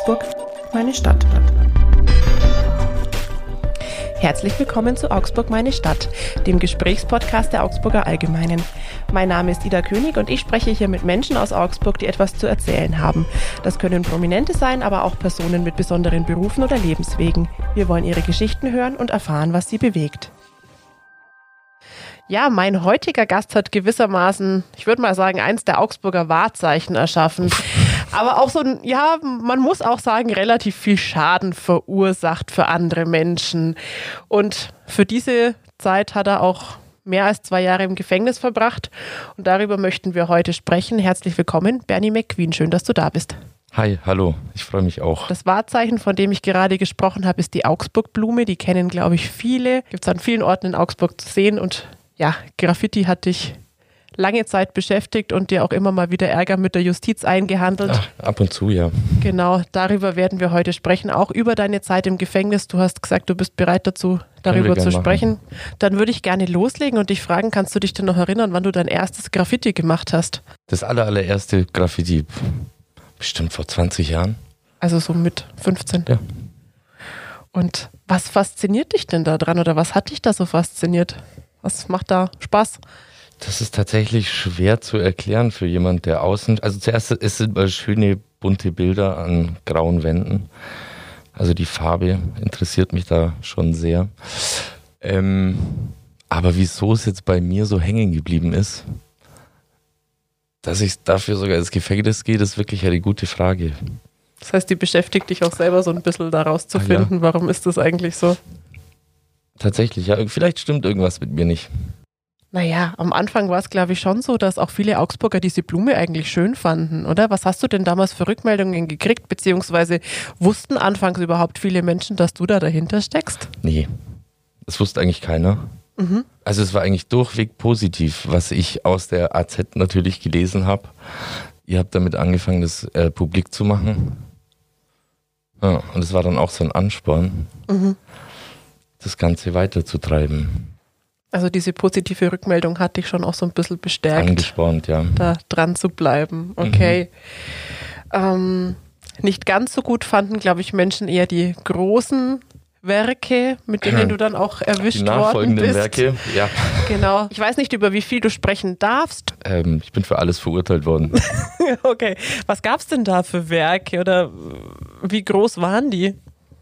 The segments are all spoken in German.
Augsburg, meine Stadt. Herzlich willkommen zu Augsburg, meine Stadt, dem Gesprächspodcast der Augsburger Allgemeinen. Mein Name ist Ida König und ich spreche hier mit Menschen aus Augsburg, die etwas zu erzählen haben. Das können Prominente sein, aber auch Personen mit besonderen Berufen oder Lebenswegen. Wir wollen ihre Geschichten hören und erfahren, was sie bewegt. Ja, mein heutiger Gast hat gewissermaßen, ich würde mal sagen, eins der Augsburger Wahrzeichen erschaffen. Aber auch so ein, ja, man muss auch sagen, relativ viel Schaden verursacht für andere Menschen. Und für diese Zeit hat er auch mehr als 2 Jahre im Gefängnis verbracht. Und darüber möchten wir heute sprechen. Herzlich willkommen, Bernie McQueen. Schön, dass du da bist. Hi, hallo, ich freue mich auch. Das Wahrzeichen, von dem ich gerade gesprochen habe, ist die Augsburg-Blume. Die kennen, glaube ich, viele. Gibt es an vielen Orten in Augsburg zu sehen. Und ja, Graffiti hat dich lange Zeit beschäftigt und dir auch immer mal wieder Ärger mit der Justiz eingehandelt. Ach, ab und zu, ja. Genau, darüber werden wir heute sprechen, auch über deine Zeit im Gefängnis. Du hast gesagt, du bist bereit dazu, darüber zu sprechen. Dann würde ich gerne loslegen und dich fragen, kannst du dich denn noch erinnern, wann du dein erstes Graffiti gemacht hast? Das allererste Graffiti, bestimmt vor 20 Jahren. Also so mit 15? Ja. Und was fasziniert dich denn da dran oder was hat dich da so fasziniert? Was macht da Spaß? Das ist tatsächlich schwer zu erklären für jemand, der außen... Also zuerst, es sind mal schöne, bunte Bilder an grauen Wänden. Also die Farbe interessiert mich da schon sehr. Aber wieso es jetzt bei mir so hängen geblieben ist, dass ich dafür sogar ins Gefängnis gehe, das ist wirklich eine gute Frage. Das heißt, die beschäftigt dich auch selber so ein bisschen daraus zu finden, ja. Warum ist das eigentlich so? Tatsächlich, ja. Vielleicht stimmt irgendwas mit mir nicht. Naja, am Anfang war es, glaube ich, schon so, dass auch viele Augsburger diese Blume eigentlich schön fanden, oder? Was hast du denn damals für Rückmeldungen gekriegt, beziehungsweise wussten anfangs überhaupt viele Menschen, dass du da dahinter steckst? Nee, das wusste eigentlich keiner. Mhm. Also es war eigentlich durchweg positiv, was ich aus der AZ natürlich gelesen habe. Ihr habt damit angefangen, das publik zu machen. Ja, und es war dann auch so ein Ansporn, das Ganze weiterzutreiben. Also diese positive Rückmeldung hat dich schon auch so ein bisschen bestärkt. Angespornt, ja. Da dran zu bleiben, okay. Nicht ganz so gut fanden, glaube ich, Menschen eher die großen Werke, mit denen du dann auch erwischt worden bist. Die nachfolgenden Werke, ja. Genau. Ich weiß nicht, über wie viel du sprechen darfst. Ich bin für alles verurteilt worden. Okay. Was gab es denn da für Werke oder wie groß waren die?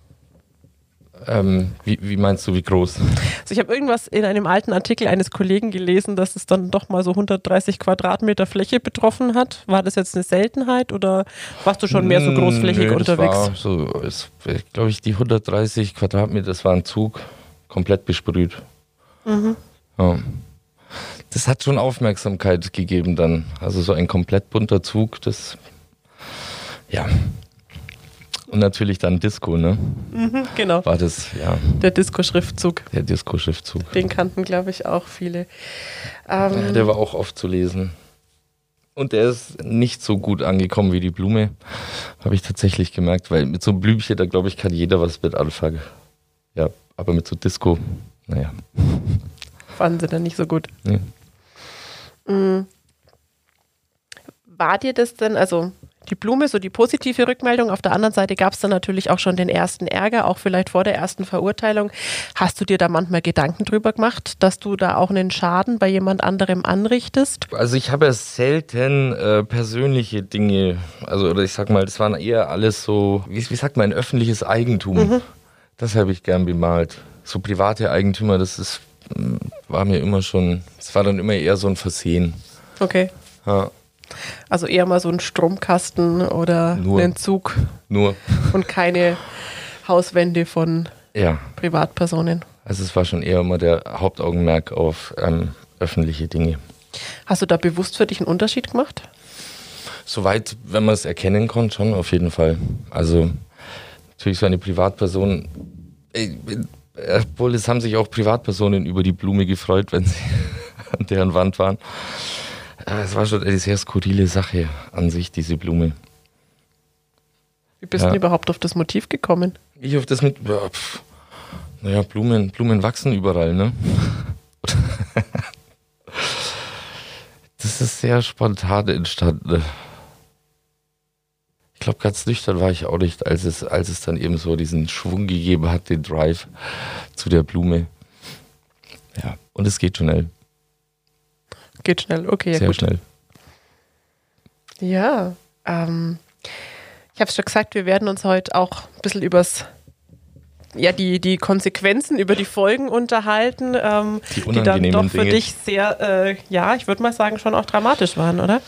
Wie meinst du, wie groß? Also ich habe irgendwas in einem alten Artikel eines Kollegen gelesen, dass es dann doch mal so 130 Quadratmeter Fläche betroffen hat. War das jetzt eine Seltenheit oder warst du schon mehr so großflächig unterwegs? Das war so, glaube ich, die 130 Quadratmeter, das war ein Zug, komplett besprüht. Mhm. Ja. Das hat schon Aufmerksamkeit gegeben dann. Also so ein komplett bunter Zug, das, ja... Und natürlich dann Disco, ne? Genau. War das, ja. Der Disco-Schriftzug. Der Disco-Schriftzug. Den kannten, glaube ich, auch viele. Der war auch oft zu lesen. Und der ist nicht so gut angekommen wie die Blume. Habe ich tatsächlich gemerkt, weil mit so einem Blümchen, da glaube ich, kann jeder was mit anfangen. Ja, aber mit so Disco, naja. Fanden sie dann nicht so gut. Nee. War dir das denn, also die Blume, so die positive Rückmeldung, auf der anderen Seite gab es dann natürlich auch schon den ersten Ärger, auch vielleicht vor der ersten Verurteilung. Hast du dir da manchmal Gedanken drüber gemacht, dass du da auch einen Schaden bei jemand anderem anrichtest? Also ich habe ja selten persönliche Dinge, also oder ich sag mal, das waren eher alles so, wie sagt man, öffentliches Eigentum. Das habe ich gern bemalt. So private Eigentümer, das war mir immer schon, es war dann immer eher so ein Versehen. Okay. Ja. Also eher mal so ein Stromkasten oder einen Zug. Nur. Und keine Hauswände von Privatpersonen. Also es war schon eher immer der Hauptaugenmerk auf öffentliche Dinge. Hast du da bewusst für dich einen Unterschied gemacht? Soweit, wenn man es erkennen konnte, schon auf jeden Fall. Also natürlich so eine Privatperson, obwohl es haben sich auch Privatpersonen über die Blume gefreut, wenn sie an deren Wand waren. Es war schon eine sehr skurrile Sache an sich, diese Blume. Wie bist du denn überhaupt auf das Motiv gekommen? Ich auf das Blumen wachsen überall, ne? Das ist sehr spontan entstanden. Ich glaube, ganz nüchtern war ich auch nicht, als es dann eben so diesen Schwung gegeben hat, den Drive zu der Blume. Ja, und es geht schnell. Geht schnell, okay. Sehr gut. schnell. Ja, ich habe es schon gesagt, wir werden uns heute auch ein bisschen die Konsequenzen, über die Folgen unterhalten, die dann doch für dich sehr, ich würde mal sagen, schon auch dramatisch waren, oder?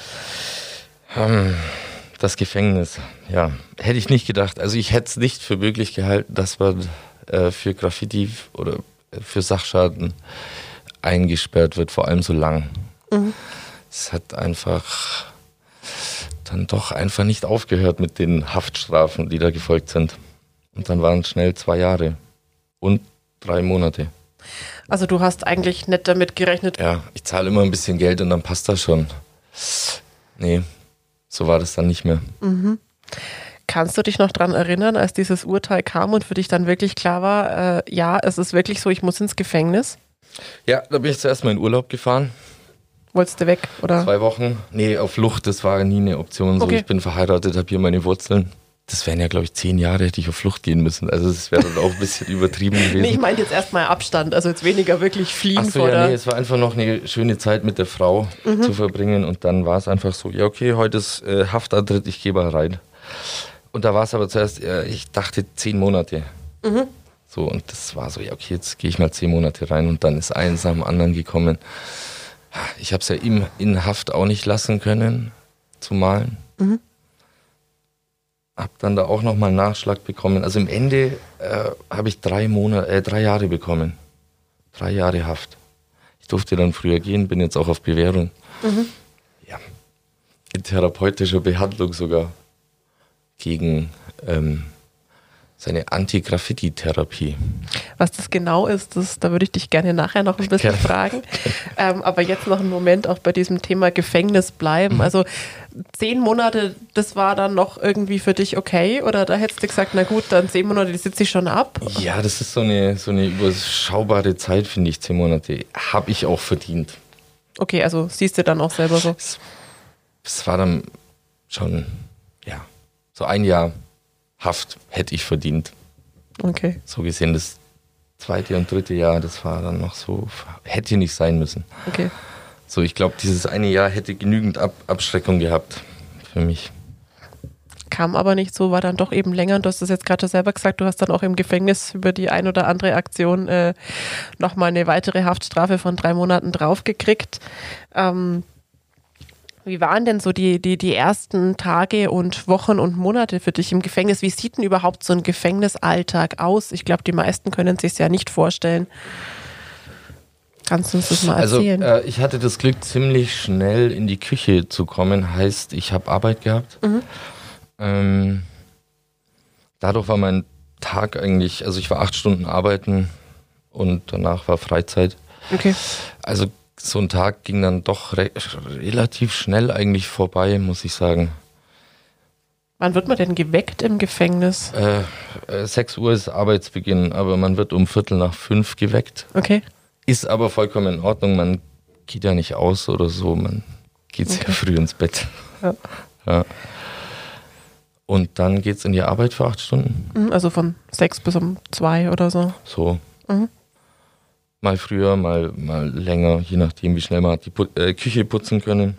Das Gefängnis, ja, hätte ich nicht gedacht. Also ich hätte es nicht für möglich gehalten, dass man für Graffiti oder für Sachschaden eingesperrt wird, vor allem so lang. Es hat einfach dann doch einfach nicht aufgehört mit den Haftstrafen, die da gefolgt sind. Und dann waren es schnell 2 Jahre und 3 Monate. Also du hast eigentlich nicht damit gerechnet? Ja, ich zahle immer ein bisschen Geld und dann passt das schon. Nee, so war das dann nicht mehr. Kannst du dich noch dran erinnern, als dieses Urteil kam und für dich dann wirklich klar war, es ist wirklich so, ich muss ins Gefängnis? Ja, da bin ich zuerst mal in Urlaub gefahren. Wolltest du weg, oder? 2 Wochen. Nee, auf Flucht, das war nie eine Option. So, okay. Ich bin verheiratet, habe hier meine Wurzeln. Das wären ja, glaube ich, 10 Jahre, hätte ich auf Flucht gehen müssen. Also das wäre dann auch ein bisschen übertrieben gewesen. Nee, ich meinte jetzt erstmal Abstand, also jetzt weniger wirklich fliehen vor der... Nee, es war einfach noch eine schöne Zeit mit der Frau zu verbringen und dann war es einfach so, ja okay, heute ist Haftantritt, ich gehe mal rein. Und da war es aber zuerst, ich dachte 10 Monate. So, und das war so, ja okay, jetzt gehe ich mal 10 Monate rein und dann ist eins nach dem anderen gekommen. Ich habe es ja ihm in Haft auch nicht lassen können, zu malen. Hab dann da auch nochmal einen Nachschlag bekommen. Also im Ende habe ich 3 Jahre bekommen. 3 Jahre Haft. Ich durfte dann früher gehen, bin jetzt auch auf Bewährung. Ja, in therapeutischer Behandlung sogar gegen seine Anti-Graffiti-Therapie. Was das genau ist, da würde ich dich gerne nachher noch ein bisschen fragen. Aber jetzt noch einen Moment auch bei diesem Thema Gefängnis bleiben. Also 10 Monate, das war dann noch irgendwie für dich okay? Oder da hättest du gesagt, na gut, dann 10 Monate, die sitze ich schon ab? Ja, das ist so eine überschaubare Zeit, finde ich, 10 Monate. Habe ich auch verdient. Okay, also siehst du dann auch selber so? Es war dann schon, so 1 Jahr Haft hätte ich verdient. Okay. So gesehen, das 2. und 3. Jahr, das war dann noch so, hätte nicht sein müssen. Okay. So, ich glaube, dieses 1 Jahr hätte genügend Abschreckung gehabt für mich. Kam aber nicht so, war dann doch eben länger. Und du hast das jetzt gerade selber gesagt, du hast dann auch im Gefängnis über die ein oder andere Aktion nochmal eine weitere Haftstrafe von 3 Monaten draufgekriegt. Wie waren denn so die ersten Tage und Wochen und Monate für dich im Gefängnis? Wie sieht denn überhaupt so ein Gefängnisalltag aus? Ich glaube, die meisten können sich es ja nicht vorstellen. Kannst du uns das mal erzählen? Also ich hatte das Glück, ziemlich schnell in die Küche zu kommen. Heißt, ich habe Arbeit gehabt. Dadurch war mein Tag eigentlich, also ich war 8 Stunden arbeiten und danach war Freizeit. Okay. Also so ein Tag ging dann doch relativ schnell eigentlich vorbei, muss ich sagen. Wann wird man denn geweckt im Gefängnis? 6 Uhr ist Arbeitsbeginn, aber man wird um 4:45 geweckt. Okay. Ist aber vollkommen in Ordnung, man geht ja nicht aus oder so, man geht sehr früh ins Bett. Ja. Und dann geht's in die Arbeit für 8 Stunden. Also von 6 bis um 2 oder so. So. Mal früher, mal länger, je nachdem, wie schnell man hat die Küche putzen können.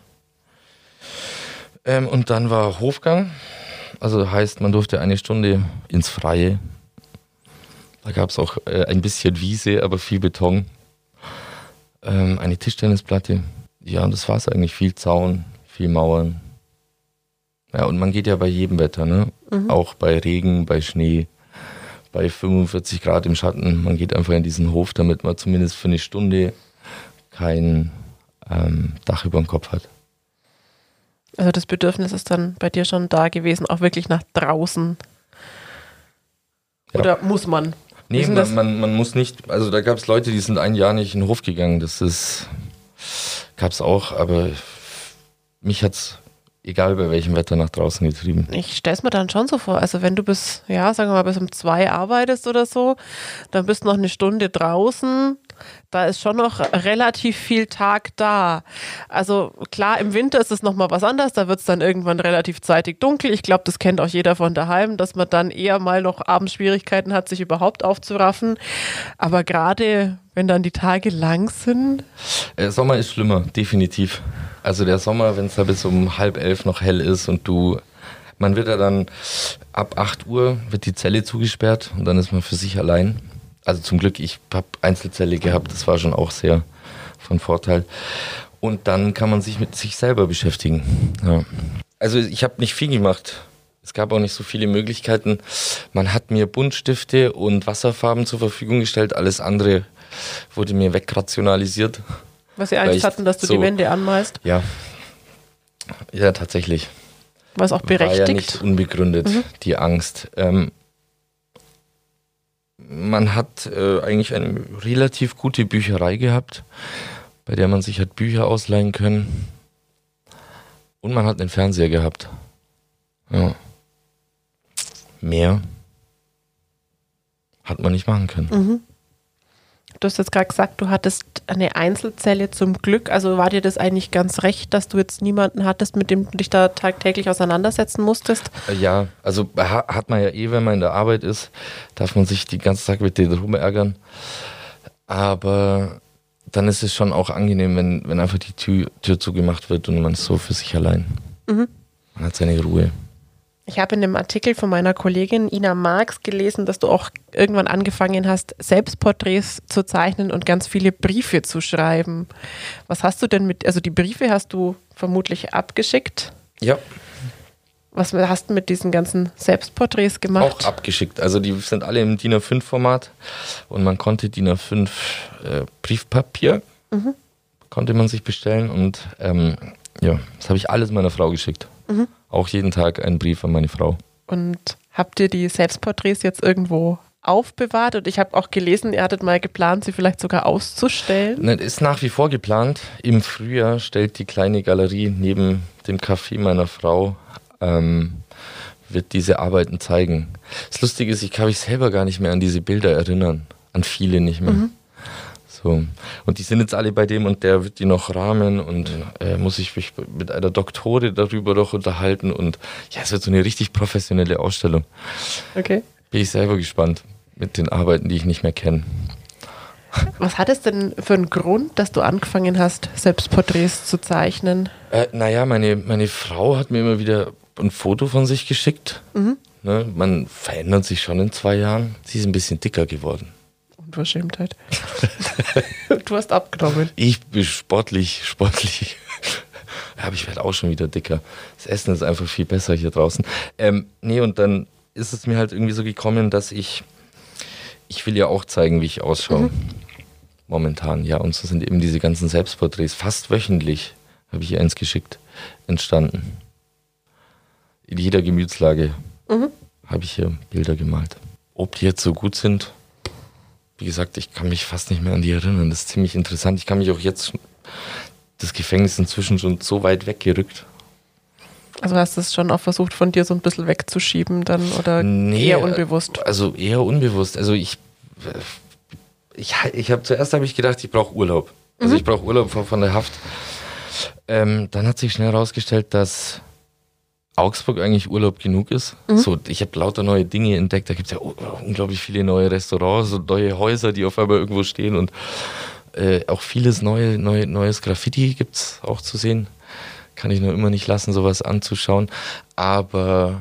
Und dann war Hofgang. Also heißt, man durfte 1 Stunde ins Freie. Da gab es auch ein bisschen Wiese, aber viel Beton. Eine Tischtennisplatte. Ja, und das war es eigentlich. Viel Zaun, viel Mauern. Ja, und man geht ja bei jedem Wetter, ne? Auch bei Regen, bei Schnee. Bei 45 Grad im Schatten, man geht einfach in diesen Hof, damit man zumindest für 1 Stunde kein Dach über dem Kopf hat. Also das Bedürfnis ist dann bei dir schon da gewesen, auch wirklich nach draußen? Ja. Oder muss man? Nee, man muss nicht, also da gab es Leute, die sind 1 Jahr nicht in den Hof gegangen, gab es auch, aber mich hat's egal bei welchem Wetter, nach draußen getrieben. Ich stelle es mir dann schon so vor, also wenn du bis, ja, sagen wir mal, bis um 2 arbeitest oder so, dann bist du noch eine Stunde draußen, da ist schon noch relativ viel Tag da. Also klar, im Winter ist es nochmal was anderes, da wird es dann irgendwann relativ zeitig dunkel. Ich glaube, das kennt auch jeder von daheim, dass man dann eher mal noch abends Schwierigkeiten hat, sich überhaupt aufzuraffen. Aber gerade wenn dann die Tage lang sind. Sommer ist schlimmer, definitiv. Also der Sommer, wenn es da bis um 10:30 noch hell ist und man wird ja dann ab 8 Uhr wird die Zelle zugesperrt und dann ist man für sich allein. Also zum Glück, ich habe Einzelzelle gehabt, das war schon auch sehr von Vorteil. Und dann kann man sich mit sich selber beschäftigen. Ja. Also ich habe nicht viel gemacht. Es gab auch nicht so viele Möglichkeiten. Man hat mir Buntstifte und Wasserfarben zur Verfügung gestellt. Alles andere wurde mir wegrationalisiert. Was sie Angst hatten, dass du die Wände anmalst? Ja. Ja, tatsächlich. Was auch berechtigt? War ja nicht unbegründet, die Angst. Man hat eigentlich eine relativ gute Bücherei gehabt, bei der man sich hat Bücher ausleihen können. Und man hat einen Fernseher gehabt. Ja. Mehr hat man nicht machen können. Mhm. Du hast jetzt gerade gesagt, du hattest eine Einzelzelle zum Glück. Also war dir das eigentlich ganz recht, dass du jetzt niemanden hattest, mit dem du dich da tagtäglich auseinandersetzen musstest? Ja, also hat man ja wenn man in der Arbeit ist, darf man sich den ganzen Tag mit denen rumärgern. Aber dann ist es schon auch angenehm, wenn einfach die Tür zugemacht wird und man ist so für sich allein. Mhm. Man hat seine Ruhe. Ich habe in einem Artikel von meiner Kollegin Ina Marx gelesen, dass du auch irgendwann angefangen hast, Selbstporträts zu zeichnen und ganz viele Briefe zu schreiben. Was hast du denn also die Briefe hast du vermutlich abgeschickt? Ja. Was hast du mit diesen ganzen Selbstporträts gemacht? Auch abgeschickt. Also die sind alle im DIN A5-Format und man konnte DIN A5 Briefpapier konnte man sich bestellen und das habe ich alles meiner Frau geschickt. Mhm. Auch jeden Tag einen Brief an meine Frau. Und habt ihr die Selbstporträts jetzt irgendwo aufbewahrt? Und ich habe auch gelesen, ihr hattet mal geplant, sie vielleicht sogar auszustellen. Das ist nach wie vor geplant. Im Frühjahr stellt die kleine Galerie neben dem Café meiner Frau, wird diese Arbeiten zeigen. Das Lustige ist, ich kann mich selber gar nicht mehr an diese Bilder erinnern. An viele nicht mehr. Mhm. So. Und die sind jetzt alle bei dem und der wird die noch rahmen und muss ich mich mit einer Doktorin darüber noch unterhalten und ja, es wird so eine richtig professionelle Ausstellung. Okay. Bin ich selber gespannt mit den Arbeiten, die ich nicht mehr kenne. Was hat es denn für einen Grund, dass du angefangen hast, Selbstporträts zu zeichnen? Meine Frau hat mir immer wieder ein Foto von sich geschickt. Mhm. Ne, man verändert sich schon in 2 Jahren. Sie ist ein bisschen dicker geworden. Unverschämtheit. Du hast abgenommen. Ich bin sportlich. Aber ich werde auch schon wieder dicker. Das Essen ist einfach viel besser hier draußen. Und dann ist es mir halt irgendwie so gekommen, dass ich will ja auch zeigen, wie ich ausschaue. Momentan, ja. Und so sind eben diese ganzen Selbstporträts fast wöchentlich, habe ich ihr eins geschickt, entstanden. In jeder Gemütslage habe ich hier Bilder gemalt. Ob die jetzt so gut sind, wie gesagt, ich kann mich fast nicht mehr an die erinnern. Das ist ziemlich interessant. Ich kann mich auch jetzt, das Gefängnis inzwischen schon so weit weggerückt. Also hast du es schon auch versucht, von dir so ein bisschen wegzuschieben dann oder eher unbewusst? Also eher unbewusst. Also zuerst habe ich gedacht, ich brauche Urlaub. Also ich brauche Urlaub von der Haft. Dann hat sich schnell herausgestellt, dass Augsburg eigentlich Urlaub genug ist. So, ich habe lauter neue Dinge entdeckt. Da gibt es ja unglaublich viele neue Restaurants und neue Häuser, die auf einmal irgendwo stehen und auch vieles neues Graffiti gibt es auch zu sehen. Kann ich nur immer nicht lassen, sowas anzuschauen. Aber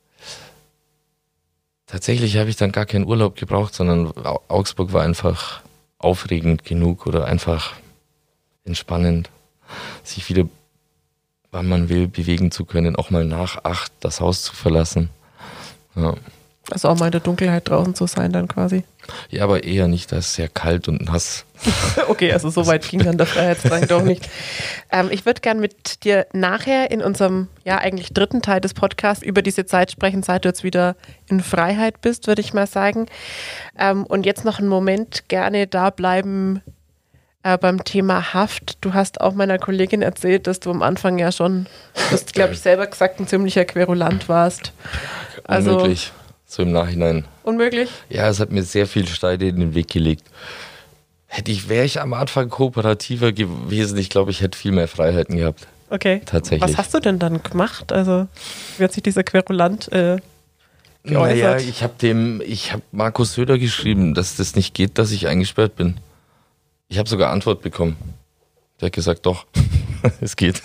tatsächlich habe ich dann gar keinen Urlaub gebraucht, sondern Augsburg war einfach aufregend genug oder einfach entspannend, sich wieder, wann man will, bewegen zu können, auch mal nach 8 das Haus zu verlassen. Ja. Also auch mal in der Dunkelheit draußen zu sein dann quasi? Ja, aber eher nicht, da ist sehr kalt und nass. Okay, also so weit ging dann der Freiheitsdrang doch nicht. Ich würde gern mit dir nachher in unserem, eigentlich 3. Teil des Podcasts über diese Zeit sprechen, seit du jetzt wieder in Freiheit bist, würde ich mal sagen. Und jetzt noch einen Moment gerne da bleiben, Beim Thema Haft, du hast auch meiner Kollegin erzählt, dass du am Anfang ja schon, du hast, glaube ich, selber gesagt, ein ziemlicher Querulant warst. Also, unmöglich, so im Nachhinein. Unmöglich? Ja, es hat mir sehr viel Steine in den Weg gelegt. Wäre ich am Anfang kooperativer gewesen, ich glaube, ich hätte viel mehr Freiheiten gehabt. Okay. Tatsächlich. Was hast du denn dann gemacht? Also, wie hat sich dieser Querulant geäußert? Naja, ich habe Markus Söder geschrieben, dass das nicht geht, dass ich eingesperrt bin. Ich habe sogar Antwort bekommen. Der hat gesagt, doch, es geht.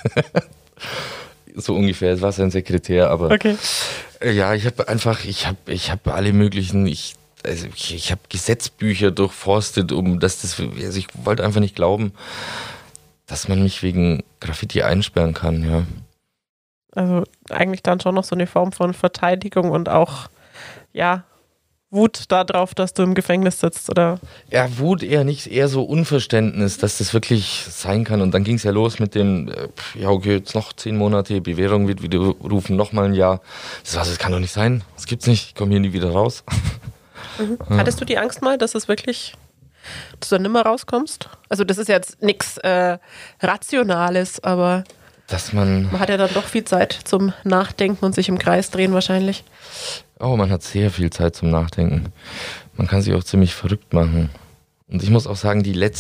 So ungefähr, es war sein Sekretär, aber okay. Ja, ich habe alle möglichen, ich habe Gesetzbücher durchforstet, ich wollte einfach nicht glauben, dass man mich wegen Graffiti einsperren kann, ja. Also eigentlich dann schon noch so eine Form von Verteidigung und auch, ja, Wut darauf, dass du im Gefängnis sitzt, oder? Ja, Wut eher nicht, eher so Unverständnis, dass das wirklich sein kann. Und dann ging es ja los mit dem, ja okay, jetzt noch 10 Monate, Bewährung wird widerrufen, nochmal ein Jahr. Das kann doch nicht sein, das gibt's nicht, ich komme hier nie wieder raus. Mhm. Ja. Hattest du die Angst mal, dass du dann nimmer rauskommst? Also das ist jetzt nichts Rationales, aber man hat ja dann doch viel Zeit zum Nachdenken und sich im Kreis drehen wahrscheinlich. Oh, man hat sehr viel Zeit zum Nachdenken. Man kann sich auch ziemlich verrückt machen. Und ich muss auch sagen,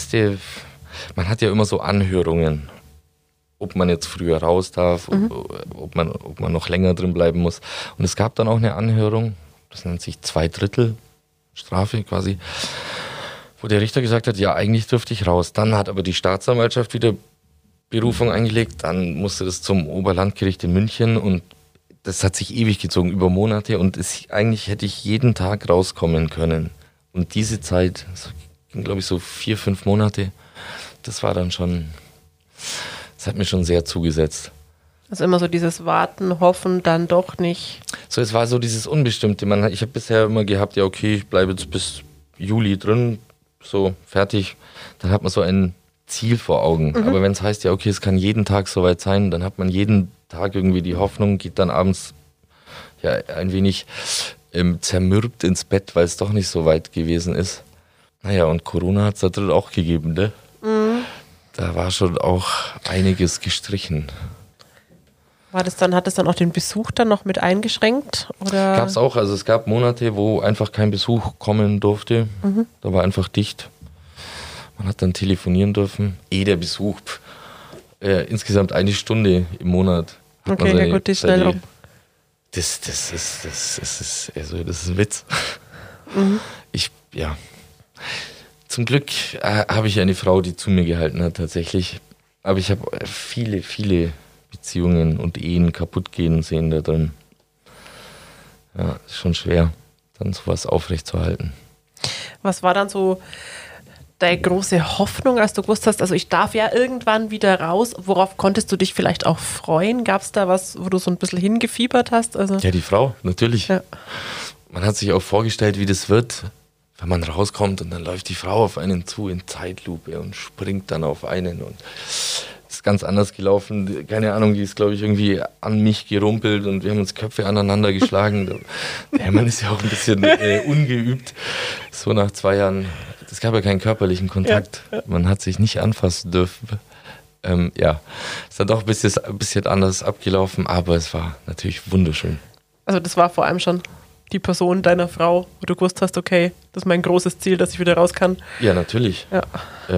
man hat ja immer so Anhörungen, ob man jetzt früher raus darf, ob man noch länger drin bleiben muss. Und es gab dann auch eine Anhörung, das nennt sich 2/3 Strafe quasi, wo der Richter gesagt hat, ja, eigentlich dürfte ich raus. Dann hat aber die Staatsanwaltschaft wieder Berufung eingelegt, dann musste das zum Oberlandgericht in München und das hat sich ewig gezogen, über Monate und eigentlich hätte ich jeden Tag rauskommen können. Und diese Zeit, das ging glaube ich so 4-5 Monate, das war dann schon, das hat mir schon sehr zugesetzt. Also immer so dieses Warten, Hoffen, dann doch nicht. So, es war so dieses Unbestimmte. Ich habe bisher immer gehabt, ja okay, ich bleibe jetzt bis Juli drin, so fertig. Dann hat man so ein Ziel vor Augen. Aber wenn es heißt, ja okay, es kann jeden Tag soweit sein, dann hat man jeden Tag irgendwie die Hoffnung, geht dann abends ja ein wenig zermürbt ins Bett, weil es doch nicht so weit gewesen ist. Naja, und Corona hat es da drin auch gegeben, ne? Mhm. Da war schon auch einiges gestrichen. Hat es dann auch den Besuch dann noch mit eingeschränkt? Gab es auch, also es gab Monate, wo einfach kein Besuch kommen durfte. Da war einfach dicht. Man hat dann telefonieren dürfen. Der Besuch, insgesamt 1 Stunde im Monat. Okay, ja gut, die schnell um. Das ist ein Witz. Zum Glück habe ich eine Frau, die zu mir gehalten hat tatsächlich. Aber ich habe viele, viele Beziehungen und Ehen kaputt gehen sehen da drin. Ja, ist schon schwer, dann sowas aufrechtzuerhalten. Was war dann so deine große Hoffnung, als du gewusst hast, also ich darf ja irgendwann wieder raus? Worauf konntest du dich vielleicht auch freuen? Gab es da was, wo du so ein bisschen hingefiebert hast? Also ja, die Frau, natürlich. Ja. Man hat sich auch vorgestellt, wie das wird, wenn man rauskommt und dann läuft die Frau auf einen zu in Zeitlupe und springt dann auf einen und ist ganz anders gelaufen. Keine Ahnung, die ist, glaube ich, irgendwie an mich gerumpelt und wir haben uns Köpfe aneinander geschlagen. Ja, man ist ja auch ein bisschen ungeübt. So nach 2 Jahren, es gab ja keinen körperlichen Kontakt. Ja. Man hat sich nicht anfassen dürfen. Ist dann doch ein bisschen anders abgelaufen, aber es war natürlich wunderschön. Also das war vor allem schon die Person deiner Frau, wo du gewusst hast, okay, das ist mein großes Ziel, dass ich wieder raus kann. Ja, natürlich. Ja.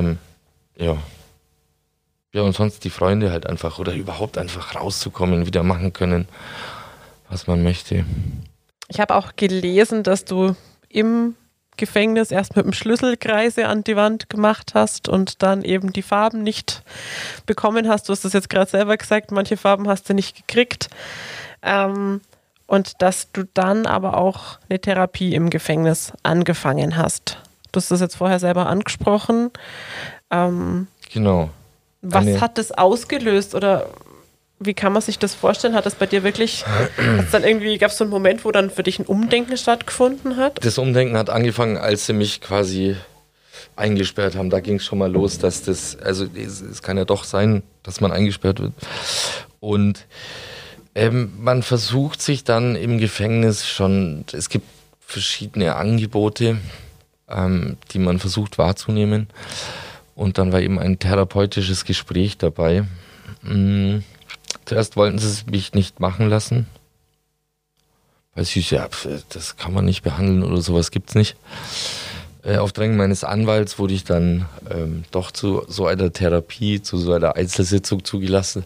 Ja, und sonst die Freunde halt einfach oder überhaupt einfach rauszukommen, wieder machen können, was man möchte. Ich habe auch gelesen, dass du im Gefängnis erst mit dem Schlüssel Kreise an die Wand gemacht hast und dann eben die Farben nicht bekommen hast. Du hast das jetzt gerade selber gesagt, manche Farben hast du nicht gekriegt. Und dass du dann aber auch eine Therapie im Gefängnis angefangen hast. Du hast das jetzt vorher selber angesprochen. Genau. Was hat das ausgelöst oder wie kann man sich das vorstellen? Hat das bei dir wirklich, gab es so einen Moment, wo dann für dich ein Umdenken stattgefunden hat? Das Umdenken hat angefangen, als sie mich quasi eingesperrt haben. Da ging es schon mal los, dass es kann ja doch sein, dass man eingesperrt wird. Und man versucht sich dann im Gefängnis schon, es gibt verschiedene Angebote, die man versucht wahrzunehmen. Und dann war eben ein therapeutisches Gespräch dabei. Zuerst wollten sie es mich nicht machen lassen. Weil es hieß, ja, das kann man nicht behandeln oder sowas gibt's nicht. Auf Drängen meines Anwalts wurde ich dann doch zu so einer Therapie, zu so einer Einzelsitzung zugelassen.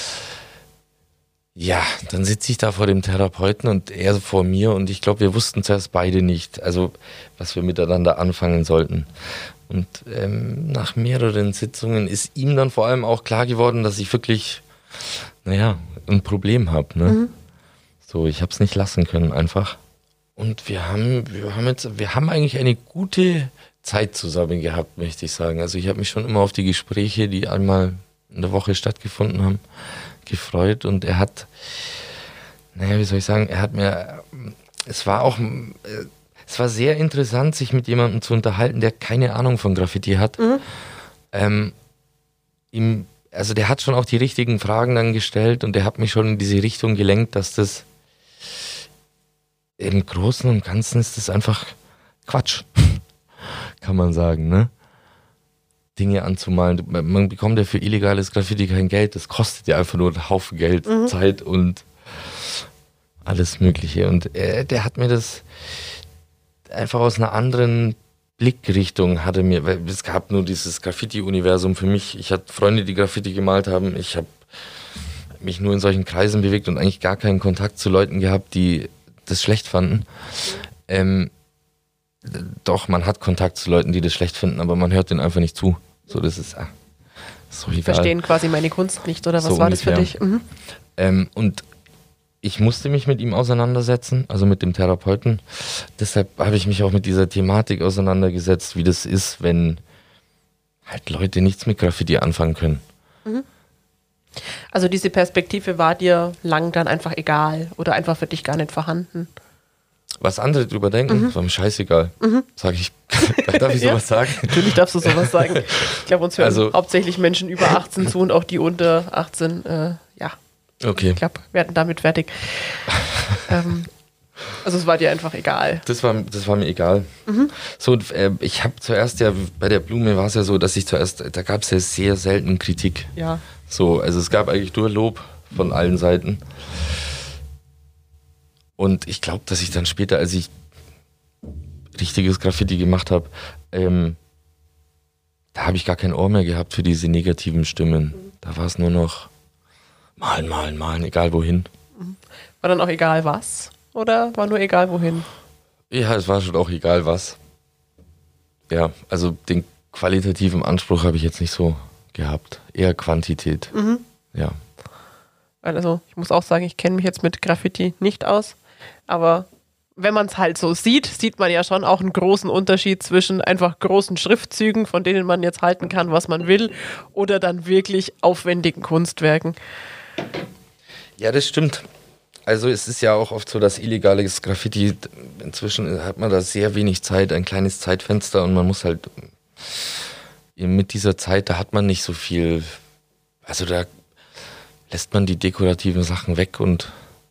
Ja, dann sitze ich da vor dem Therapeuten und er vor mir und ich glaube, wir wussten zuerst beide nicht, also was wir miteinander anfangen sollten. Und nach mehreren Sitzungen ist ihm dann vor allem auch klar geworden, dass ich wirklich, ein Problem habe. Ne? Mhm. So, ich habe es nicht lassen können einfach. Und wir haben eigentlich eine gute Zeit zusammen gehabt, möchte ich sagen. Also ich habe mich schon immer auf die Gespräche, die einmal in der Woche stattgefunden haben, gefreut. Und er hat, es war sehr interessant, sich mit jemandem zu unterhalten, der keine Ahnung von Graffiti hat. Mhm. Der hat schon auch die richtigen Fragen dann gestellt und der hat mich schon in diese Richtung gelenkt, dass das im Großen und Ganzen ist das einfach Quatsch, kann man sagen, ne? Dinge anzumalen. Man bekommt ja für illegales Graffiti kein Geld, das kostet ja einfach nur einen Haufen Geld, Zeit und alles Mögliche. Und der hat mir das einfach aus einer anderen Blickrichtung weil es gab nur dieses Graffiti-Universum für mich. Ich hatte Freunde, die Graffiti gemalt haben. Ich habe mich nur in solchen Kreisen bewegt und eigentlich gar keinen Kontakt zu Leuten gehabt, die das schlecht fanden. Doch, man hat Kontakt zu Leuten, die das schlecht finden, aber man hört denen einfach nicht zu. So, das ist so egal. Verstehen quasi meine Kunst nicht, oder was so war ungefähr. Das für dich? Mhm. Und ich musste mich mit ihm auseinandersetzen, also mit dem Therapeuten. Deshalb habe ich mich auch mit dieser Thematik auseinandergesetzt, wie das ist, wenn halt Leute nichts mit Graffiti anfangen können. Mhm. Also diese Perspektive war dir lang dann einfach egal oder einfach für dich gar nicht vorhanden? Was andere drüber denken, war mir scheißegal. Sag ich. Darf ich sowas sagen? Natürlich darfst du sowas sagen. Ich glaube, uns hören hauptsächlich Menschen über 18 zu und auch die unter 18, Okay. Ich glaube, wir werden damit fertig. Also es war dir einfach egal. Das war mir egal. So, ich habe zuerst bei der Blume war es ja so, dass da gab es ja sehr selten Kritik. Ja. So, also es gab eigentlich nur Lob von allen Seiten. Und ich glaube, dass ich dann später, als ich richtiges Graffiti gemacht habe, da habe ich gar kein Ohr mehr gehabt für diese negativen Stimmen. Da war es nur noch malen, egal wohin. War dann auch egal was? Oder war nur egal wohin? Ja, es war schon auch egal was. Ja, also den qualitativen Anspruch habe ich jetzt nicht so gehabt. Eher Quantität. Ja. Also ich muss auch sagen, ich kenne mich jetzt mit Graffiti nicht aus. Aber wenn man es halt so sieht man ja schon auch einen großen Unterschied zwischen einfach großen Schriftzügen, von denen man jetzt halten kann, was man will, oder dann wirklich aufwendigen Kunstwerken. Ja, das stimmt. Also es ist ja auch oft so, dass illegales Graffiti, inzwischen hat man da sehr wenig Zeit, ein kleines Zeitfenster und man muss halt mit dieser Zeit, da hat man nicht so viel, also da lässt man die dekorativen Sachen weg und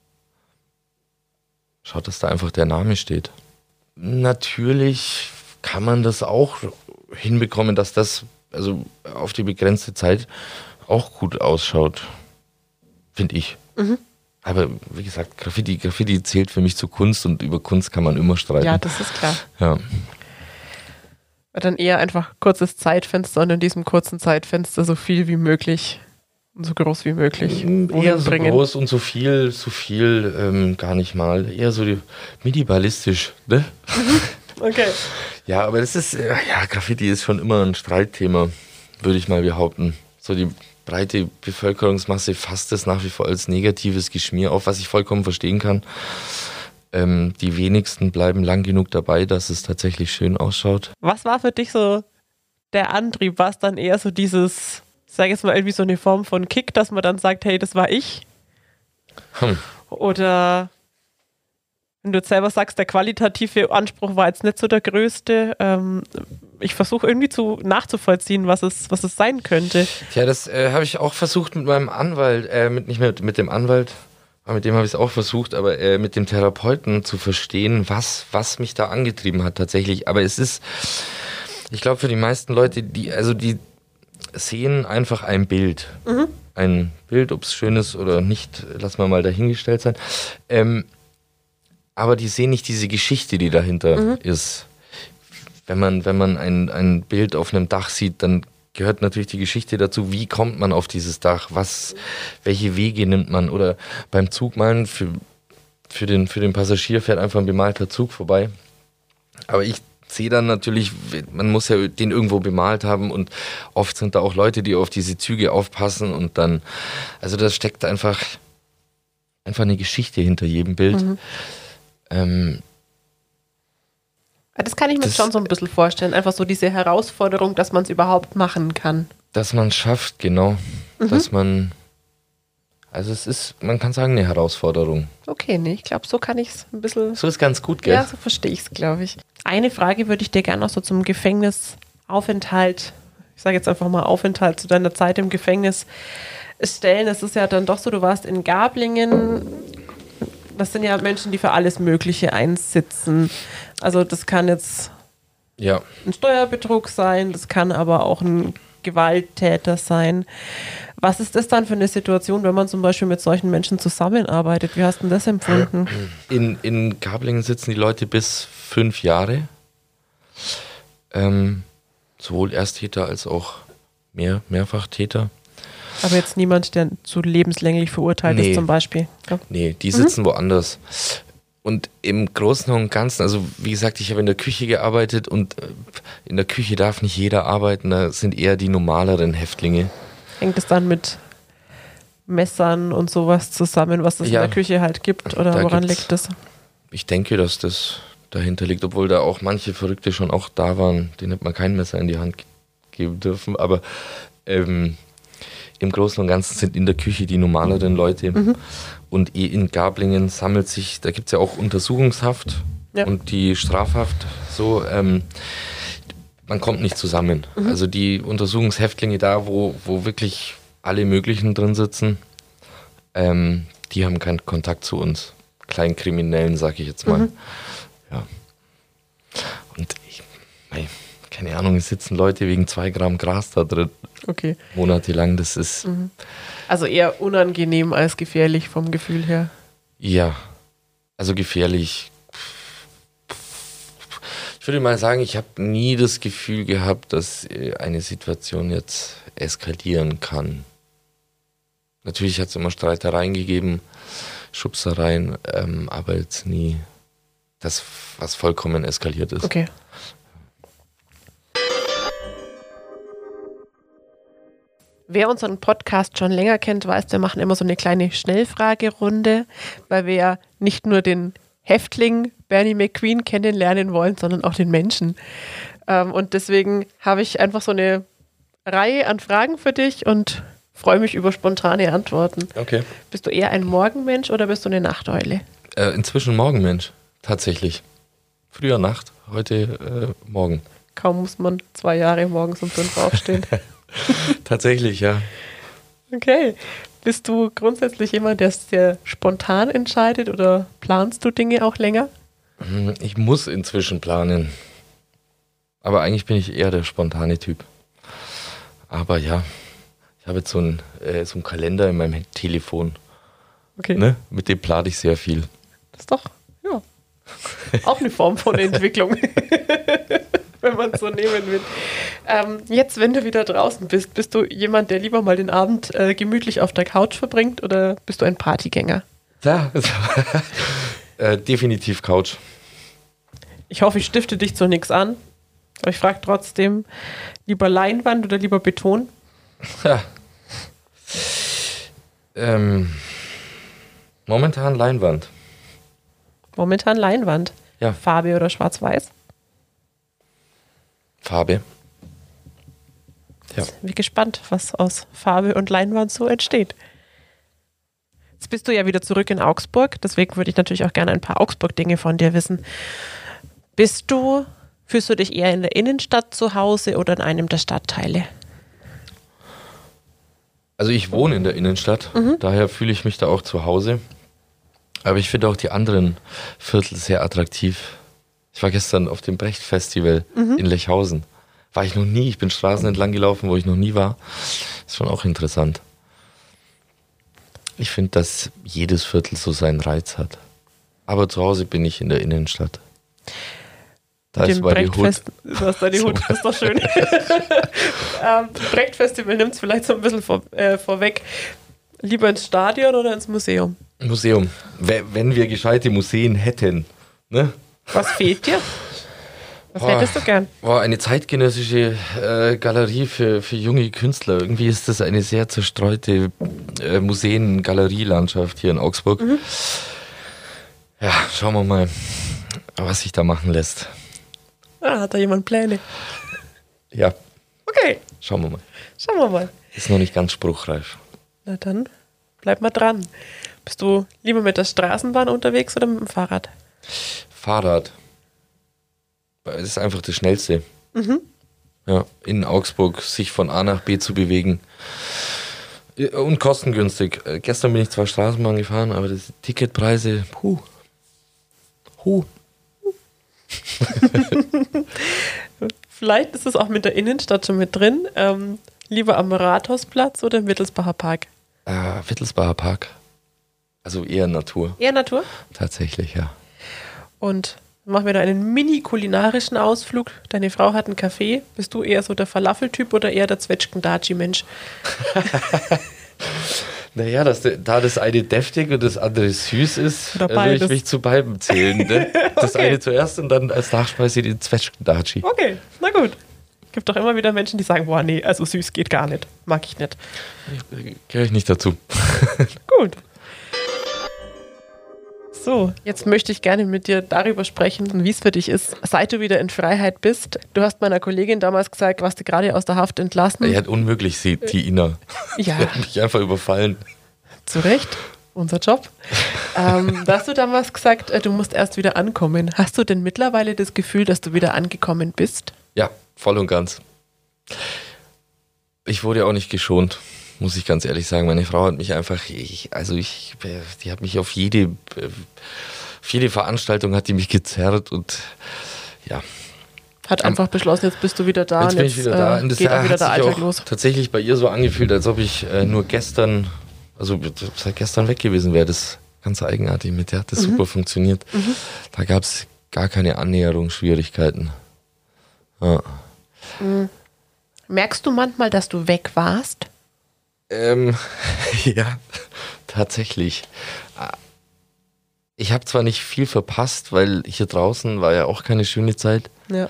schaut, dass da einfach der Name steht. Natürlich kann man das auch hinbekommen, dass das also auf die begrenzte Zeit auch gut ausschaut, finde ich. Aber wie gesagt, Graffiti zählt für mich zu Kunst und über Kunst kann man immer streiten. Ja, das ist klar. Ja. Dann eher einfach kurzes Zeitfenster und in diesem kurzen Zeitfenster so viel wie möglich und so groß wie möglich. Eher so groß und so viel gar nicht mal. Eher so minimalistisch, ne? Okay. Ja, aber das ist, Graffiti ist schon immer ein Streitthema, würde ich mal behaupten. So die breite Bevölkerungsmasse fasst es nach wie vor als negatives Geschmier auf, was ich vollkommen verstehen kann. Die wenigsten bleiben lang genug dabei, dass es tatsächlich schön ausschaut. Was war für dich so der Antrieb? War es dann eher so dieses, sag jetzt mal irgendwie so eine Form von Kick, dass man dann sagt, hey, das war ich? Oder wenn du jetzt selber sagst, der qualitative Anspruch war jetzt nicht so der größte. Ich versuche irgendwie nachzuvollziehen, was es sein könnte. Tja, das habe ich auch versucht mit meinem Anwalt, nicht mit dem Anwalt, aber mit dem habe ich es auch versucht, aber mit dem Therapeuten zu verstehen, was mich da angetrieben hat tatsächlich. Aber es ist, ich glaube, für die meisten Leute, die sehen einfach ein Bild. Ein Bild, ob es schön ist oder nicht, lassen wir mal dahingestellt sein. Aber die sehen nicht diese Geschichte, die dahinter ist. Wenn man ein Bild auf einem Dach sieht, dann gehört natürlich die Geschichte dazu, wie kommt man auf dieses Dach, welche Wege nimmt man, oder beim Zugmalen für den Passagier fährt einfach ein bemalter Zug vorbei. Aber ich sehe dann natürlich, man muss ja den irgendwo bemalt haben, und oft sind da auch Leute, die auf diese Züge aufpassen, und dann, also da steckt einfach eine Geschichte hinter jedem Bild. Das kann ich mir schon so ein bisschen vorstellen. Einfach so diese Herausforderung, dass man es überhaupt machen kann. Dass man es schafft, genau. Also es ist, man kann sagen, eine Herausforderung. Okay, nee, ich glaube, so kann ich es ein bisschen... So ist ganz gut, gell? Ja, so verstehe ich es, glaube ich. Eine Frage würde ich dir gerne noch so zum Gefängnisaufenthalt, ich sage jetzt einfach mal Aufenthalt, zu deiner Zeit im Gefängnis stellen. Es ist ja dann doch so, du warst in Gablingen. Das sind ja Menschen, die für alles Mögliche einsitzen. Also das kann jetzt ein Steuerbetrug sein, das kann aber auch ein Gewalttäter sein. Was ist das dann für eine Situation, wenn man zum Beispiel mit solchen Menschen zusammenarbeitet? Wie hast du das empfunden? In Gablingen sitzen die Leute bis 5 Jahre. Sowohl Ersttäter als auch Mehrfachtäter. Aber jetzt niemand, der zu lebenslänglich verurteilt ist zum Beispiel. Ja. Nee, die sitzen woanders. Und im Großen und Ganzen, also wie gesagt, ich habe in der Küche gearbeitet, und in der Küche darf nicht jeder arbeiten, da sind eher die normaleren Häftlinge. Hängt es dann mit Messern und sowas zusammen, was es in der Küche halt gibt, oder woran liegt das? Ich denke, dass das dahinter liegt, obwohl da auch manche Verrückte schon auch da waren, denen hat man kein Messer in die Hand geben dürfen, aber im Großen und Ganzen sind in der Küche die normaleren Leute. Und in Gablingen sammelt sich, da gibt es ja auch Untersuchungshaft und die Strafhaft, so, man kommt nicht zusammen. Also die Untersuchungshäftlinge da, wo wirklich alle möglichen drin sitzen, die haben keinen Kontakt zu uns Kleinkriminellen, sag ich jetzt mal. Ja. Und keine Ahnung, es sitzen Leute wegen 2 Gramm Gras da drin. Okay. Monatelang, das ist... Also eher unangenehm als gefährlich vom Gefühl her. Ja, also gefährlich. Ich würde mal sagen, ich habe nie das Gefühl gehabt, dass eine Situation jetzt eskalieren kann. Natürlich hat es immer Streitereien gegeben, Schubsereien, aber jetzt nie das, was vollkommen eskaliert ist. Okay. Wer unseren Podcast schon länger kennt, weiß, wir machen immer so eine kleine Schnellfragerunde, weil wir ja nicht nur den Häftling Bernie McQueen kennenlernen wollen, sondern auch den Menschen. Und deswegen habe ich einfach so eine Reihe an Fragen für dich und freue mich über spontane Antworten. Okay. Bist du eher ein Morgenmensch oder bist du eine Nachteule? Inzwischen Morgenmensch, tatsächlich. Früher Nacht, heute Morgen. Kaum muss man 2 Jahre morgens um 5 aufstehen. Tatsächlich, ja. Okay. Bist du grundsätzlich jemand, der sehr spontan entscheidet, oder planst du Dinge auch länger? Ich muss inzwischen planen. Aber eigentlich bin ich eher der spontane Typ. Aber ja, ich habe jetzt so einen Kalender in meinem Telefon. Okay. Ne? Mit dem plane ich sehr viel. Das ist doch, ja, auch eine Form von Entwicklung. Wenn man es so nehmen will. Jetzt, wenn du wieder draußen bist, bist du jemand, der lieber mal den Abend gemütlich auf der Couch verbringt, oder bist du ein Partygänger? Ja, definitiv Couch. Ich hoffe, ich stifte dich zu nichts an. Aber ich frage trotzdem, lieber Leinwand oder lieber Beton? Ja. Momentan Leinwand. Momentan Leinwand? Ja. Farbe oder schwarz-weiß? Farbe. Ja. Bin gespannt, was aus Farbe und Leinwand so entsteht. Jetzt bist du ja wieder zurück in Augsburg, deswegen würde ich natürlich auch gerne ein paar Augsburg-Dinge von dir wissen. Fühlst du dich eher in der Innenstadt zu Hause oder in einem der Stadtteile? Also ich wohne in der Innenstadt, daher fühle ich mich da auch zu Hause. Aber ich finde auch die anderen Viertel sehr attraktiv. Ich war gestern auf dem Brecht-Festival in Lechhausen. War ich noch nie. Ich bin Straßen entlang gelaufen, wo ich noch nie war. Ist schon auch interessant. Ich finde, dass jedes Viertel so seinen Reiz hat. Aber zu Hause bin ich in der Innenstadt. Da ist meine Hut. Du hast deine Hut, das ist doch schön. Brecht-Festival nimmt es vielleicht so ein bisschen vorweg. Lieber ins Stadion oder ins Museum? Museum. Wenn wir gescheite Museen hätten. Ne? Was fehlt dir? Was hättest du gern? Eine zeitgenössische Galerie für junge Künstler. Irgendwie ist das eine sehr zerstreute Museen-Galerielandschaft hier in Augsburg. Mhm. Ja, schauen wir mal, was sich da machen lässt. Hat da jemand Pläne? Ja. Okay. Schauen wir mal. Schauen wir mal. Ist noch nicht ganz spruchreif. Na dann, bleib mal dran. Bist du lieber mit der Straßenbahn unterwegs oder mit dem Fahrrad? Fahrrad. Das ist einfach das Schnellste. Mhm. Ja, in Augsburg sich von A nach B zu bewegen. Und kostengünstig. Gestern bin ich zwar Straßenbahn gefahren, aber die Ticketpreise, Vielleicht ist es auch mit der Innenstadt schon mit drin. Lieber am Rathausplatz oder im Wittelsbacher Park? Wittelsbacher Park. Also eher Natur. Eher Natur? Tatsächlich, ja. Und machen wir da einen mini-kulinarischen Ausflug. Deine Frau hat einen Kaffee. Bist du eher so der Falafel-Typ oder eher der Zwetschgen-Daci-Mensch? Naja, da das eine deftig und das andere süß ist, würde ich mich zu beiden zählen. Ne? Das eine zuerst und dann als Nachspeise den Zwetschgen-Daci. Okay, na gut. Gibt doch immer wieder Menschen, die sagen, boah, nee, also süß geht gar nicht. Mag ich nicht. Gehöre ich nicht dazu. Gut. So, jetzt möchte ich gerne mit dir darüber sprechen, wie es für dich ist, seit du wieder in Freiheit bist. Du hast meiner Kollegin damals gesagt, warst du gerade aus der Haft entlassen. Ja, unmöglich, die Ina. Ja. Die hat mich einfach überfallen. Zu Recht, unser Job. Da hast du damals gesagt, du musst erst wieder ankommen. Hast du denn mittlerweile das Gefühl, dass du wieder angekommen bist? Ja, voll und ganz. Ich wurde auch nicht geschont. Muss ich ganz ehrlich sagen, meine Frau hat mich einfach, die hat mich auf jede Veranstaltung hat die mich gezerrt und ja. Hat einfach beschlossen, jetzt bist du wieder da. Jetzt bin ich wieder da. Und das geht auch wieder der Alltag los. Tatsächlich bei ihr so angefühlt, als ob ich nur gestern, seit gestern weg gewesen wäre. Das ist ganz eigenartig. Mit der hat das super funktioniert. Mhm. Da gab es gar keine Annäherungsschwierigkeiten. Ja. Merkst du manchmal, dass du weg warst? Ja, tatsächlich. Ich habe zwar nicht viel verpasst, weil hier draußen war ja auch keine schöne Zeit. Ja.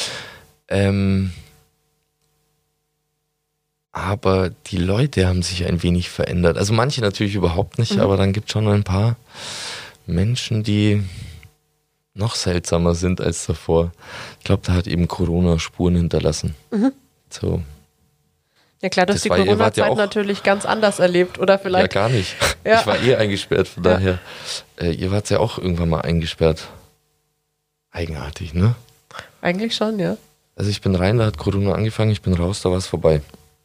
Aber die Leute haben sich ein wenig verändert. Also manche natürlich überhaupt nicht, aber dann gibt es schon ein paar Menschen, die noch seltsamer sind als davor. Ich glaube, da hat eben Corona Spuren hinterlassen. Mhm. So. Ja klar, du hast die Corona-Zeit natürlich ganz anders erlebt, oder vielleicht? Ja, gar nicht. Ja. Ich war eingesperrt, von daher. Ihr wart ja auch irgendwann mal eingesperrt. Eigenartig, ne? Eigentlich schon, ja. Also ich bin rein, da hat Corona angefangen, ich bin raus, da war es vorbei.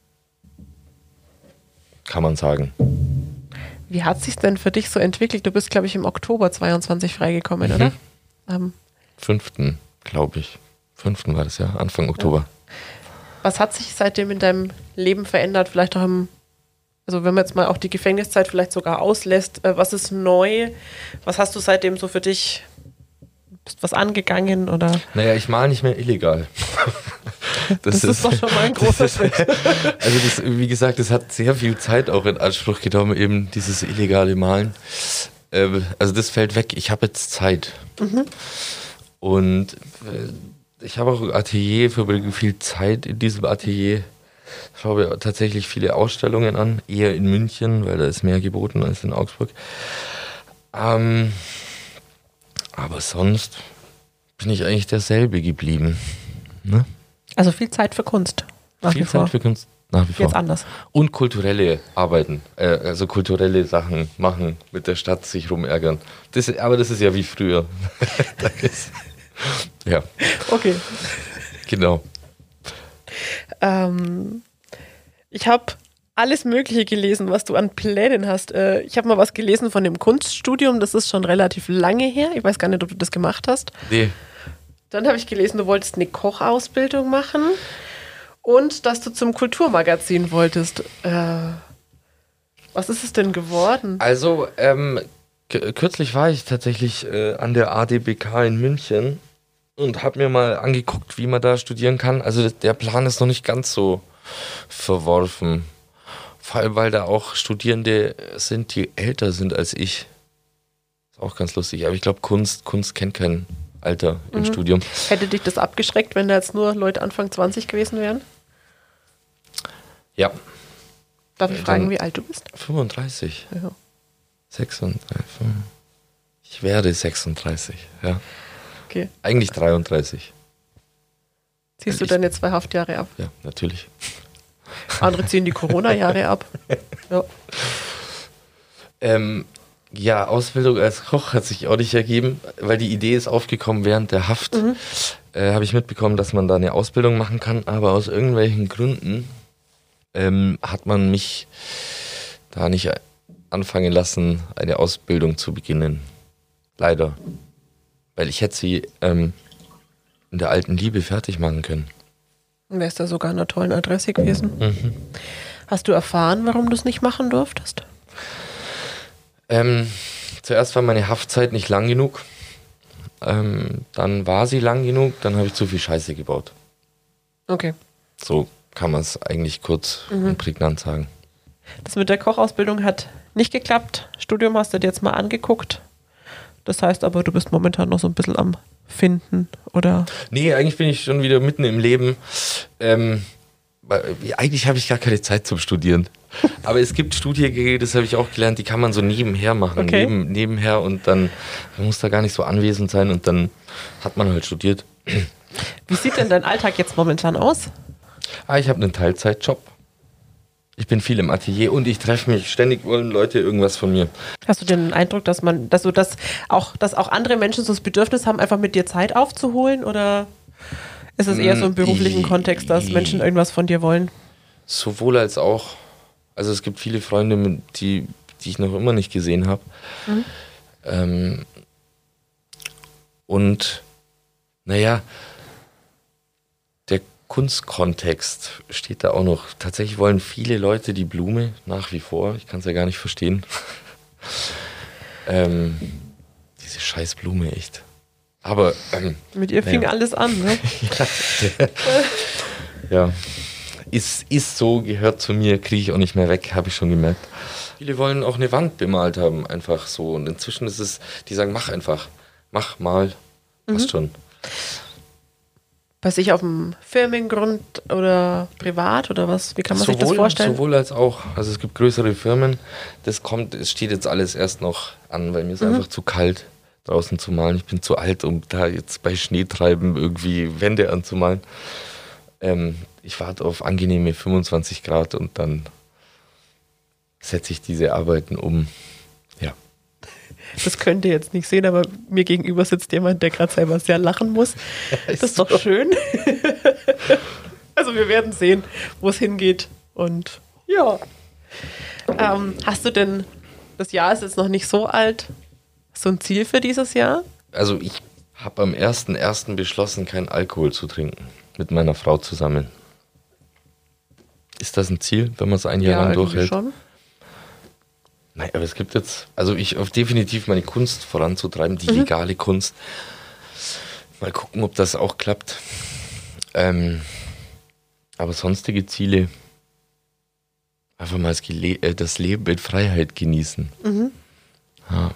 Kann man sagen. Wie hat es sich denn für dich so entwickelt? Du bist, glaube ich, im Oktober 22 freigekommen, oder? 5. glaube ich. 5. war das ja, Anfang Oktober. Ja. Was hat sich seitdem in deinem Leben verändert? Vielleicht auch also wenn man jetzt mal auch die Gefängniszeit vielleicht sogar auslässt, was ist neu? Was hast du seitdem so für dich? Bist was angegangen oder? Naja, ich male nicht mehr illegal. Das ist doch schon mal ein großer Schritt. Also wie gesagt, das hat sehr viel Zeit auch in Anspruch genommen, eben dieses illegale Malen. Also das fällt weg. Ich habe jetzt Zeit. Mhm. Und ich habe auch ein Atelier, verbringe viel Zeit in diesem Atelier. Ich schaue tatsächlich viele Ausstellungen an, eher in München, weil da ist mehr geboten als in Augsburg. Aber sonst bin ich eigentlich derselbe geblieben. Ne? Also viel Zeit für Kunst. Viel Zeit für Kunst, nach wie vor. Jetzt anders. Und kulturelle Arbeiten, also kulturelle Sachen machen, mit der Stadt sich rumärgern. Aber das ist ja wie früher. Ja. Okay. Genau. Ich habe alles Mögliche gelesen, was du an Plänen hast. Ich habe mal was gelesen von dem Kunststudium, das ist schon relativ lange her. Ich weiß gar nicht, ob du das gemacht hast. Nee. Dann habe ich gelesen, du wolltest eine Kochausbildung machen. Und dass du zum Kulturmagazin wolltest. Was ist es denn geworden? Also, kürzlich war ich tatsächlich an der ADBK in München und habe mir mal angeguckt, wie man da studieren kann. Also der Plan ist noch nicht ganz so verworfen. Vor allem, weil da auch Studierende sind, die älter sind als ich. Ist auch ganz lustig. Aber ich glaube, Kunst kennt kein Alter im Studium. Hätte dich das abgeschreckt, wenn da jetzt nur Leute Anfang 20 gewesen wären? Ja. Darf ich fragen, wie alt du bist? 35. Ja. 36. Ich werde 36, ja. Okay. Eigentlich 33. Ziehst du deine 2 Haftjahre ab? Ja, natürlich. Andere ziehen die Corona-Jahre ab. Ja. Ja, Ausbildung als Koch hat sich auch nicht ergeben, weil die Idee ist aufgekommen während der Haft. Habe ich mitbekommen, dass man da eine Ausbildung machen kann, aber aus irgendwelchen Gründen hat man mich da nicht anfangen lassen, eine Ausbildung zu beginnen. Leider. Weil ich hätte sie in der alten Liebe fertig machen können. Wärst da sogar an einer tollen Adresse gewesen. Hast du erfahren, warum du es nicht machen durftest? Zuerst war meine Haftzeit nicht lang genug. Dann war sie lang genug, dann habe ich zu viel Scheiße gebaut. Okay. So kann man es eigentlich kurz und prägnant sagen. Das mit der Kochausbildung hat nicht geklappt. Studium hast du dir jetzt mal angeguckt. Das heißt aber, du bist momentan noch so ein bisschen am Finden, oder? Nee, eigentlich bin ich schon wieder mitten im Leben. Eigentlich habe ich gar keine Zeit zum Studieren. Aber es gibt Studiengänge, das habe ich auch gelernt, die kann man so nebenher machen. Okay. Nebenher und dann man muss da gar nicht so anwesend sein und dann hat man halt studiert. Wie sieht denn dein Alltag jetzt momentan aus? Ich habe einen Teilzeitjob. Ich bin viel im Atelier und ich treffe mich. Ständig wollen Leute irgendwas von mir. Hast du den Eindruck, dass auch andere Menschen so das Bedürfnis haben, einfach mit dir Zeit aufzuholen? Oder ist es eher so im beruflichen Kontext, dass Menschen irgendwas von dir wollen? Sowohl als auch. Also es gibt viele Freunde, die ich noch immer nicht gesehen habe. Und naja, der Kunstkontext steht da auch noch. Tatsächlich wollen viele Leute die Blume nach wie vor. Ich kann es ja gar nicht verstehen. Diese scheiß Blume, echt. Aber mit ihr fing alles an, ne? Ja. Ist so, gehört zu mir, kriege ich auch nicht mehr weg, habe ich schon gemerkt. Viele wollen auch eine Wand bemalt haben, einfach so. Und inzwischen ist es, die sagen, mach einfach. Mach mal. Passt schon. Bei sich auf dem Firmengrund oder privat oder was? Wie kann man sich das vorstellen? Sowohl als auch. Also es gibt größere Firmen. Es steht jetzt alles erst noch an, weil mir ist einfach zu kalt, draußen zu malen. Ich bin zu alt, um da jetzt bei Schneetreiben irgendwie Wände anzumalen. Ich warte auf angenehme 25 Grad und dann setze ich diese Arbeiten um. Ja. Das könnt ihr jetzt nicht sehen, aber mir gegenüber sitzt jemand, der gerade selber sehr lachen muss. Das ist doch schön. Also wir werden sehen, wo es hingeht. Und ja. Hast du denn, das Jahr ist jetzt noch nicht so alt, hast du ein Ziel für dieses Jahr? Also ich habe am 1.1. beschlossen, keinen Alkohol zu trinken. Mit meiner Frau zusammen. Ist das ein Ziel, wenn man es ein Jahr lang durchhält? Schon. Nein, aber es gibt jetzt, also ich auf definitiv meine Kunst voranzutreiben, die legale Kunst. Mal gucken, ob das auch klappt. Aber sonstige Ziele, einfach mal das Leben in Freiheit genießen. Ja.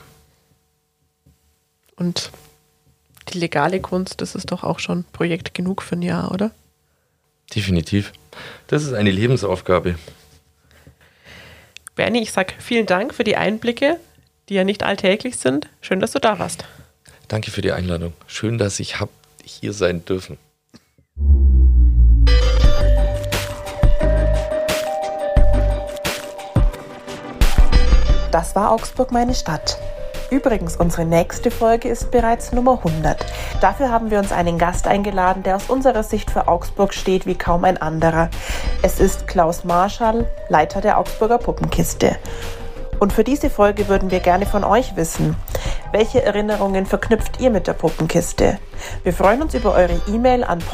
Und die legale Kunst, das ist doch auch schon Projekt genug für ein Jahr, oder? Definitiv. Das ist eine Lebensaufgabe. Bernie, ich sag vielen Dank für die Einblicke, die ja nicht alltäglich sind. Schön, dass du da warst. Danke für die Einladung. Schön, dass ich hier sein dürfen. Das war Augsburg, meine Stadt. Übrigens, unsere nächste Folge ist bereits Nummer 100. Dafür haben wir uns einen Gast eingeladen, der aus unserer Sicht für Augsburg steht wie kaum ein anderer. Es ist Klaus Marschall, Leiter der Augsburger Puppenkiste. Und für diese Folge würden wir gerne von euch wissen, Welche Erinnerungen verknüpft ihr mit der Puppenkiste? Wir freuen uns über eure E-Mail an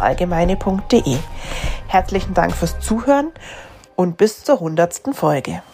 podcast@augsburger-allgemeine.de. Herzlichen Dank fürs Zuhören und bis zur 100. Folge.